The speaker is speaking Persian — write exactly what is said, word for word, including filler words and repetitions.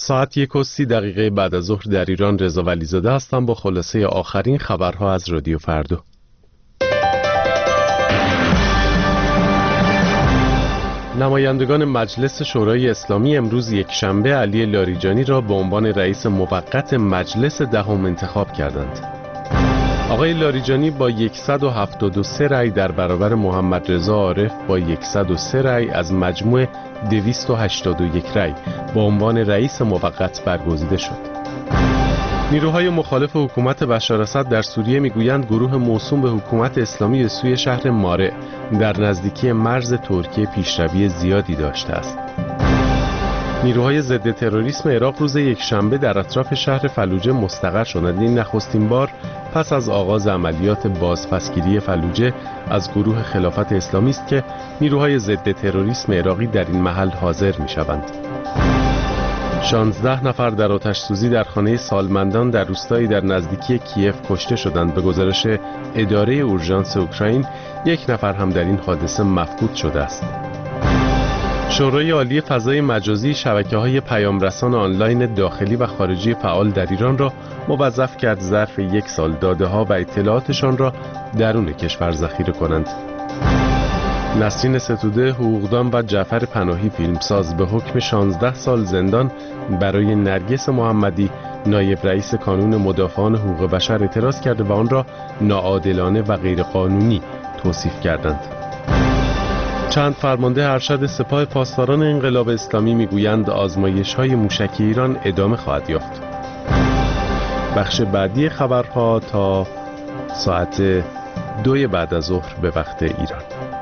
ساعت یک و سی دقیقه بعد از ظهر در ایران. رضا ولیزاده هستم با خلاصه آخرین خبرها از رادیو فردا. نمایندگان مجلس شورای اسلامی امروز یکشنبه علی لاریجانی را به عنوان رئیس موقت مجلس دهم انتخاب کردند. آقای لاریجانی با صد و هفتاد و سه رأی در برابر محمد رضا عارف با صد و سه رأی از مجموع دویست و هشتاد و یک رأی به عنوان رئیس موقت برگزیده شد. نیروهای مخالف حکومت بشار اسد در سوریه میگویند گروه موسوم به حکومت اسلامی به سوی شهر مارع در نزدیکی مرز ترکیه پیشروی زیادی داشته است. نیروهای ضد تروریسم عراق روز یکشنبه در اطراف شهر فلوجه مستقر شدند. این نخستین بار پس از آغاز عملیات بازپسگیری فلوجه از گروه خلافت اسلامی است که نیروهای ضد تروریسم عراقی در این محل حاضر می‌شوند. شانزده نفر در آتش سوزی در خانه سالمندان در روستایی در نزدیکی کیف کشته شدند. به گزارش اداره اورژانس اوکراین یک نفر هم در این حادثه مفقود شده است. شورای عالی فضای مجازی شبکه‌های پیامرسان آنلاین داخلی و خارجی فعال در ایران را موظف کرد ظرف یک سال داده‌ها و اطلاعاتشان را درون کشور ذخیره کنند. نسرین ستوده حقوقدان و جعفر پناهی فیلمساز به حکم شانزده سال زندان برای نرگس محمدی نایب رئیس کانون مدافعان حقوق بشر اعتراض کرده و آن را ناعادلانه و غیرقانونی توصیف کردند. چند فرمانده ارشد سپاه پاسداران انقلاب اسلامی میگویند آزمایش‌های موشکی ایران ادامه خواهد یافت. بخش بعدی خبرها تا ساعت دوی بعد از ظهر به وقت ایران.